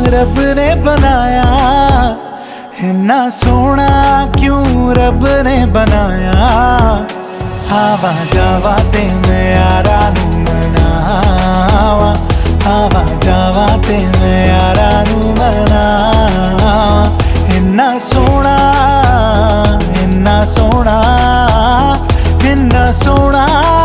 रब ने बनाया, इन्ना सोना क्यों रब ने बनाया। आवा जावा ते मैं यारा नू मनावा, आवा जावा ते मैं यारा नू मनावा। इन्ना सोना, इन्ना सोना, इन्ना सोना।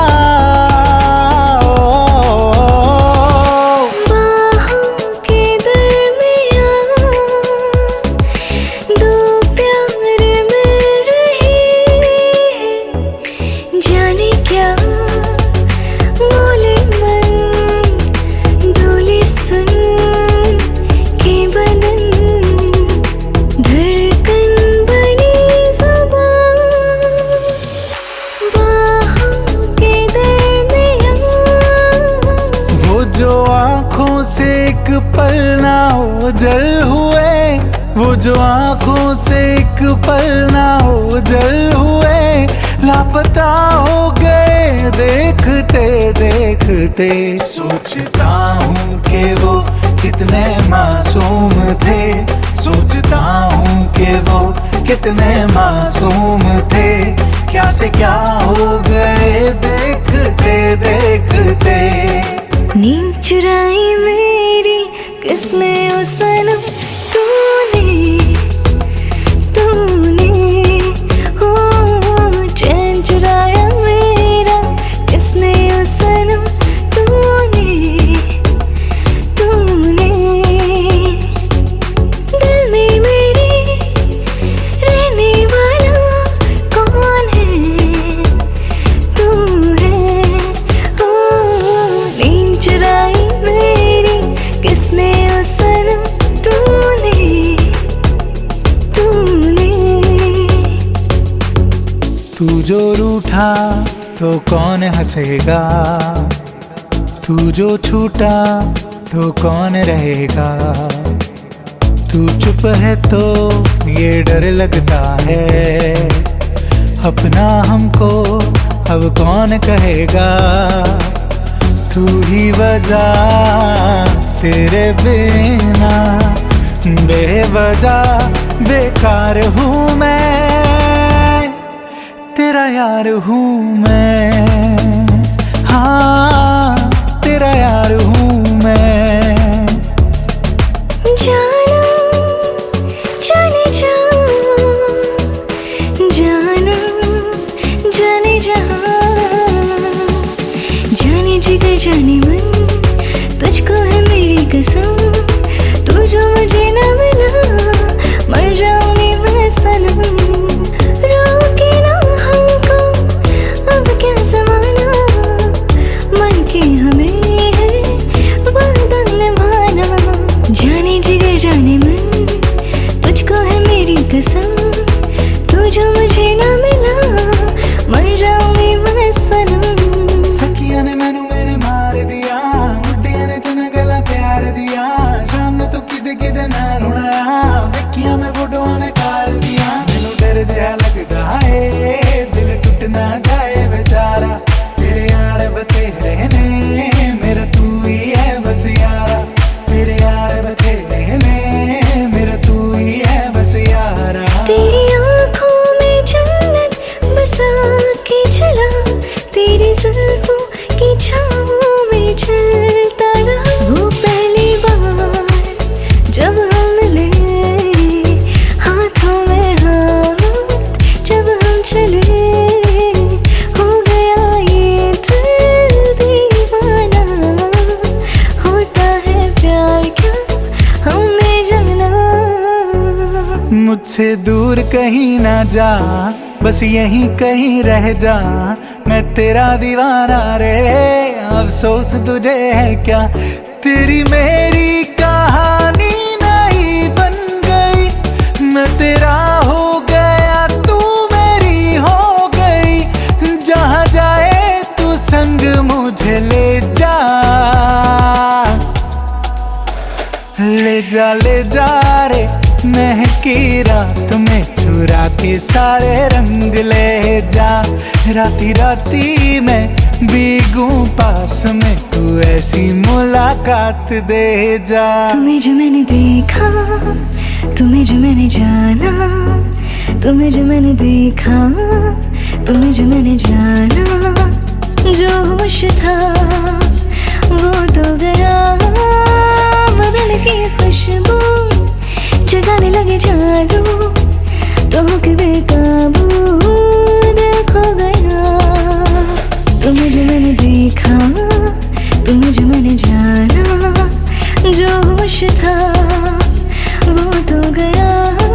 जो आँखों से एक पल ना ओझल हुए, वो जो आँखों से एक पल ना ओझल हुए, लापता हो गए देखते देखते। सोचता हूँ कि वो कितने मासूम थे, सोचता हूँ कि वो कितने मासूम थे। क्या से क्या हो गए देखते देखते। नींद चुराई मेरी किसने ओ सनम, तूने तूने हो। चैन चुराया मेरा किसने ओ सनम, तूने तूने। दिल में मेरे रहने वाला कौन है, तू है। चुराई मेरी किसने ओ सनम, तूने तूने। तू जो रूठा तो कौन हंसेगा, तू जो छूटा तो कौन रहेगा। तू चुप है तो ये डर लगता है, अपना हमको अब कौन कहेगा। तू ही वजह, तेरे बिना बेवजह बेकार हूँ मैं, तेरा यार हूँ मैं। हाँ तेरा यार हूँ मैं। जानम जाने जा, जानम जाने जहाँ, जाने जिगर जाने मन, तुझको है मेरी कसम। तू जो मुझे न मिला मर जाऊंगी मैं सनम। रोके ना हमको अब क्या ज़माना, मन के हमें है वादा निभाना। जाने जिगर जाने मन, तुझको है मेरी कसम। तू जो मुझे न मिला मर जाऊंगी मैं सनम। सखिया ने मैनू मेरे मार दिया, बुढ़िया ने जना गला प्यार दिया। शाम ने तो किदे किदे नाल होना, देखिया मैं फोटो ने कार दिया। मैनू डर जहा लगदा है दिल टूट ना जाए बेचारा। तेरे यार बतेरे ने मेरा तू ही है बस यारा। तेरे यार बतेरे ने मेरा तू ही है बस यारा। तेरी आँखों में जन्नत बसा के चला, तेरी जुल्फों की छाँवों में चलता रहा। वो पहली बार जब हम मिले, हाथों में हाथ जब हम चले, हो गया ये दिल दीवाना। होता है प्यार क्या हमने जाना। मुझसे दूर कहीं ना जा, बस यहीं कहीं रह जा। मैं तेरा दीवाना रे, अफसोस तुझे है क्या। तेरी मेरी कहानी नहीं बन गई, मैं तेरा हो गया तू मेरी हो गई। जहाँ जाए तू संग मुझे ले जा, ले जा ले जा रे। महकी रात में चुरा के सारे रंग ले जा। राती राती में भीगू पास में तू ऐसी मुलाकात दे जा। तुम्हें जो मैंने देखा, तुम्हें जो मैंने जाना, तुम्हें जो मैंने देखा, तुम्हें जो मैंने जाना, जो होश था वो तो गया, बदल की खुशबू जगाने लगे जादू, तो के बेकाबू देखो गया। तुम्हें जो मैंने देखा, तुम्हें जो मैंने जाना, जो होश था वो तो गया।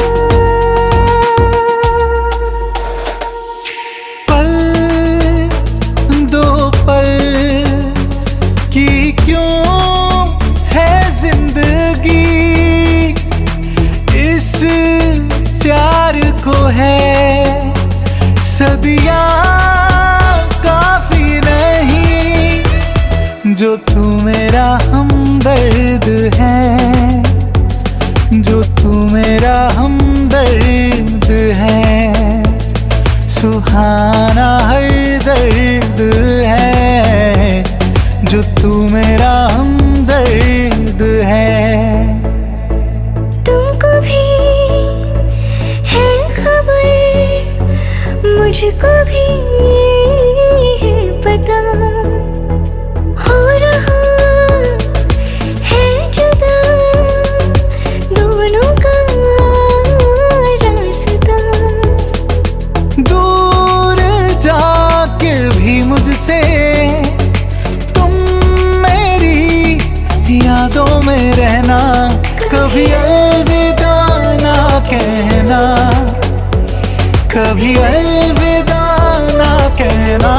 पल दो पल की क्यों है जिंदगी, इस प्यार को है सदियां काफी नहीं। जो तू मेरा हमदर्द है, जो तू मेरा हमदर्द है, सुहाना हर दर्द है, जो तू मेरा हमदर्द है। तुमको भी है खबर, मुझको भी है पता, हो रहा है जुदा दोनों का रास्ता। दूर जाके भी मुझसे तुम मेरी यादों में रहना, कभी अलविदा ना कहना, कभी अलविदा ना कहना,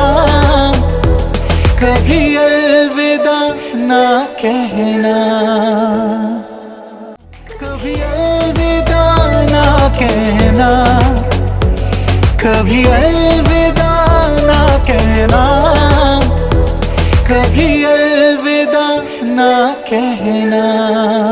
कभी अलविदा ना कहना, कभी अलविदा ना कहना, कभी अलविदा ना कहना, कभी अलविदा ना कहना।